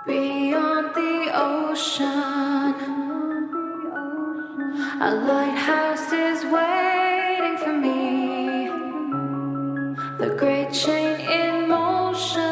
Beyond the ocean, a lighthouse is waiting for me. The great chain in motion,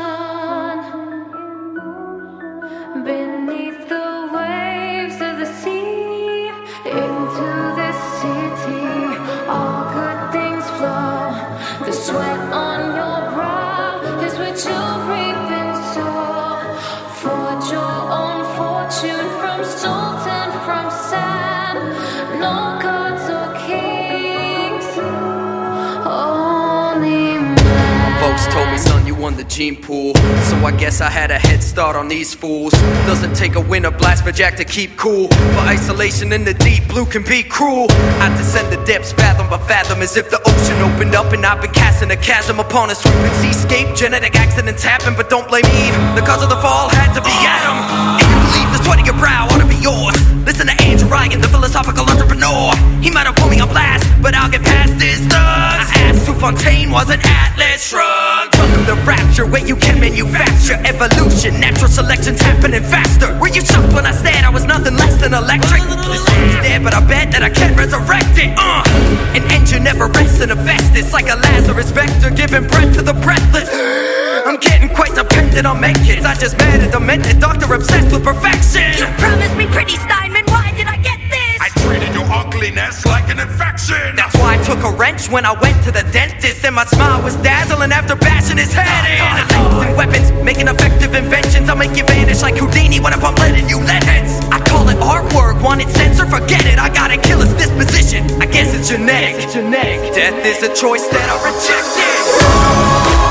beneath the waves of the sea. Into this city, all good things flow. The sweat on your brow is what you'll reap and sow. Forge your own fortune from sultan, from sand. No gods or kings, only man. Folks told me, son, you won the gene pool, so I guess I had a head start on these fools. Doesn't take a winter blast for Jack to keep cool, but isolation in the deep blue can be cruel. I descend the depths fathom by fathom, as if the ocean opened up and I've been casting a chasm upon a sweeping seascape. Genetic accidents happen, but don't blame Eve. The cause of the fall had to be Adam. If you believe the sweat of your brow ought to be yours, listen to Andrew Ryan, the philosophical entrepreneur. He might have put me on blast, but I'll get past his thugs. I asked who Fontaine was an Atlas shrugged. Welcome to rapture, where you can manufacture evolution. Natural selection's happening faster. Were you shocked when I said I was nothing less than electric? This thing's dead, but I bet that I can resurrect it. An engine never rests in a vest. It's like a Lazarus vector, giving breath to the breathless. I'm getting quite dependent on medkits. I just met a demented doctor obsessed with perfection. You promised me pretty Steinman, why did I get this? I treated your ugliness like an infection. That's why I took a wrench when I went to the dentist, and my smile was dazzling after bashing his head in. And weapons, making effective inventions. I'll make you vanish like Houdini when I'm letting you lead heads. I call it artwork, want it censored, forget it. I got a killer's disposition, I guess it's genetic. Death is a choice that I rejected.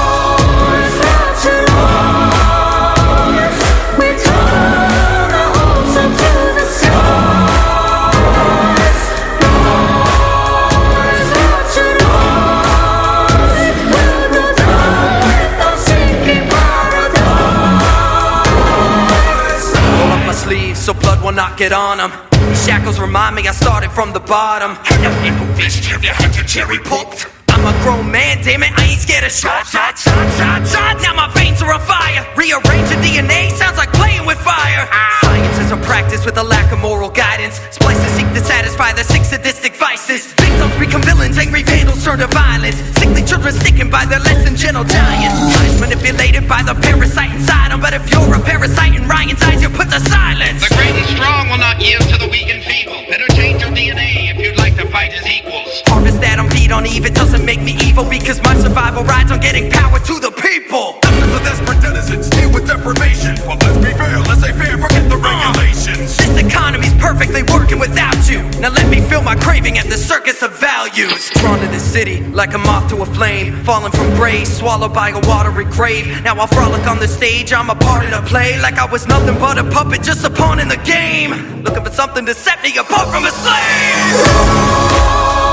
So blood will not get on them. These shackles remind me I started from the bottom. Have you had your cherry popped? I'm a grown man, damn it, I ain't scared of shots. Now my veins are on fire. Rearranging DNA sounds like playing with fire. Science is a practice with a lack of moral guidance. Splices seek to satisfy their sick sadistic vices. Victims become villains, angry vandals turn to violence. Sickly children sticking by their less than gentle giants. Minds manipulated by the parasite inside them. But if you're a parasite in Ryan's eyes, you're put to silence. The great and strong will not yield to the weak and feeble. Better change your DNA if you'd like to fight as equals. Harvest Adam, feed on Eve, it doesn't make me evil, because my survival rides on getting power to the people. Thousands of desperate denizens deal with deprivation. Well, let's be fair, let's say fair, forget the regulations. This economy's perfectly working without you. Now let me feel my craving at the circus of values. Drawn to the city like a moth to a flame, falling from grace, swallowed by a watery grave. Now I frolic on the stage, I'm a part of the play, like I was nothing but a puppet, just a pawn in the game, looking for something to set me apart from a slave.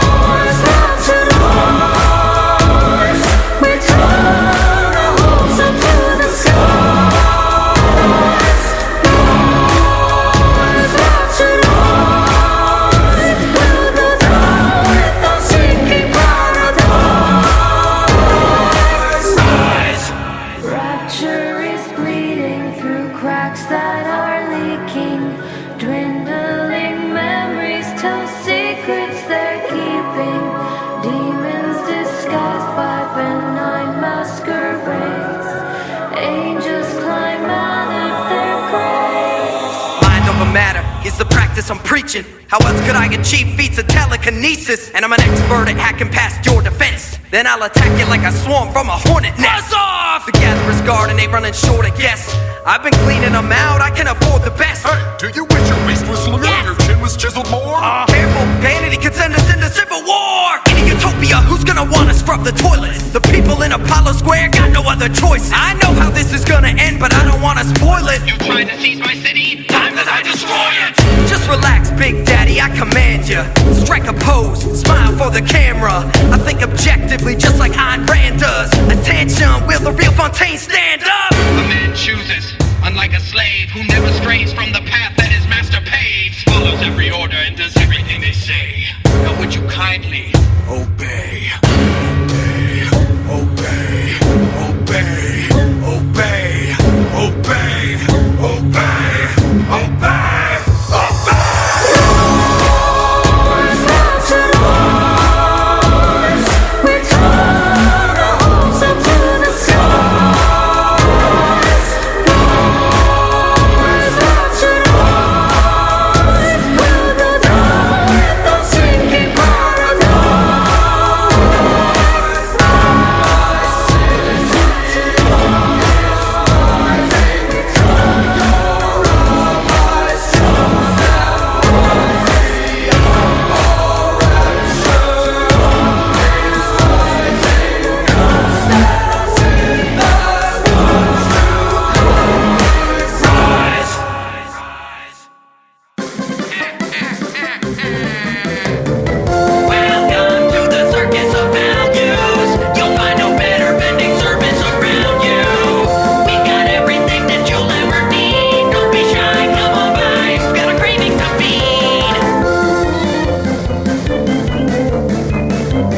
Rapture is bleeding through cracks that are leaking. Dwindling memories tell secrets they're keeping. Demons disguised by benign masquerades. Angels climb out of their graves. Mind over matter is the practice I'm preaching. How else could I achieve feats of telekinesis? And I'm an expert at hacking past your defense. Then I'll attack you like a swarm from a hornet nest. Buzz off! The gatherer's guard and they running short, I guess. I've been cleaning them out, I can afford the best. Hey, do you wish your waist was slimmer and your chin was chiseled more? Careful, vanity could send us into civil war. In a utopia, who's gonna wanna scrub the toilets? The people in Apollo Square got no other choices. I know how this is gonna end, but I don't wanna spoil it. You tried to seize my city, time that I destroy it. Just relax, Big Daddy, I command ya. Strike a pose, smile for the camera. I think objectively just like Ayn Rand does. Attention, will the real Fontaine stand